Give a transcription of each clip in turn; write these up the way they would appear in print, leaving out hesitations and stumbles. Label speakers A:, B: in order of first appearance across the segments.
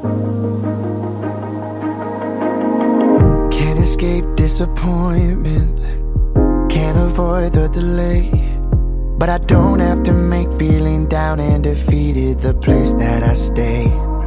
A: Can't escape disappointment, can't avoid the delay, but I don't have to make feeling down and defeated the place that I stay.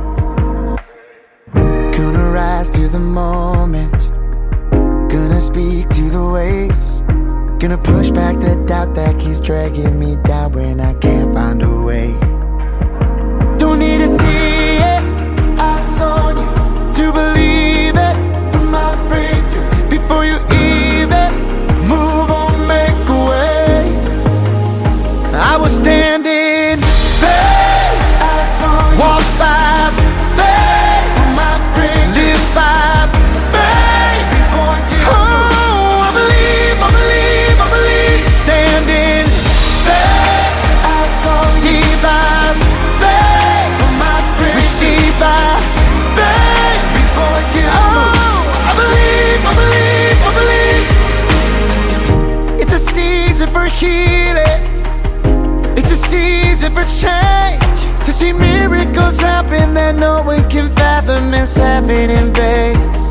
A: Gonna rise to the moment, gonna speak to the waves, gonna push back the doubt that keeps dragging me down when I can't find a way. Don't need to see it, eyes on you, to believe it, for my breakthrough. Before you even move on, make a way. I was standing faith, eyes on you, walk by faith, for my breakthrough. Live by faith before you. Oh, I believe, I believe, I believe. Standing faith, eyes on you, see by faith, for my breakthrough. Receive by faith before you. Oh, I believe, I believe, I believe. It's a season for healing, it's a season for change, to see miracles happen that no one can fathom as heaven invades.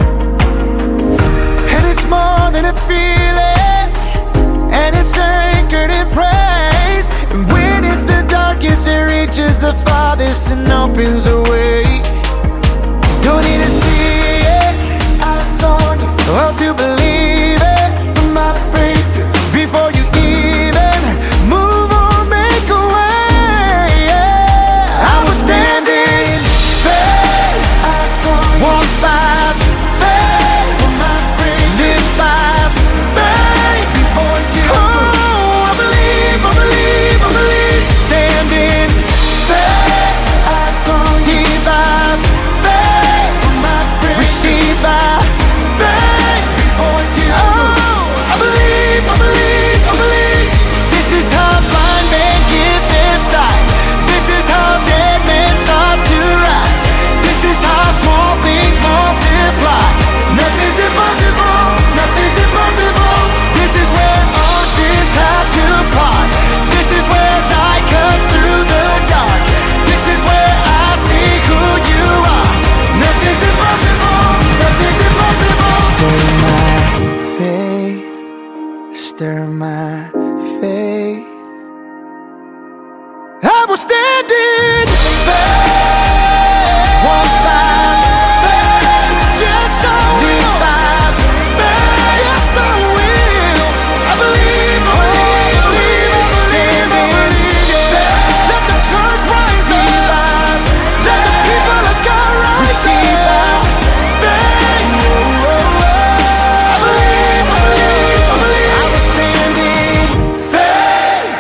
A: And it's more than a feeling, and it's anchored in praise. And when it's the darkest, it reaches the farthest and opens a way. Don't need to see it, eyes on you, well, to believe it, for my breakthrough. Before you even move on, make a way. Yeah. I was standing faith, eyes on you, walk by faith, for my breakthrough. Live by faith before you. Oh, I believe, I believe, I believe. Standing faith, eyes on you, see by faith, for my breakthrough. Receive by faith before you. Oh, I believe, I believe, I believe. This is how blind men get their sight. This is how dead men start to rise. This is how small things multiply. Nothing's impossible, nothing's impossible. This is where oceans have to part. This is where light comes through the dark. This is where I see who you are. Nothing's impossible, nothing's impossible. Stir my faith, stir my faith. I was standing faith, walk by faith. Yes, I will. Live by faith. Yes, I will. I believe, I believe, I believe, I believe, I believe. Yeah. Let the church rise up. Let the people of God rise up. Faith. I believe, I believe, I believe. I was standing faith.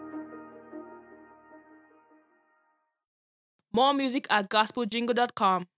B: More music at gospeljingle.com.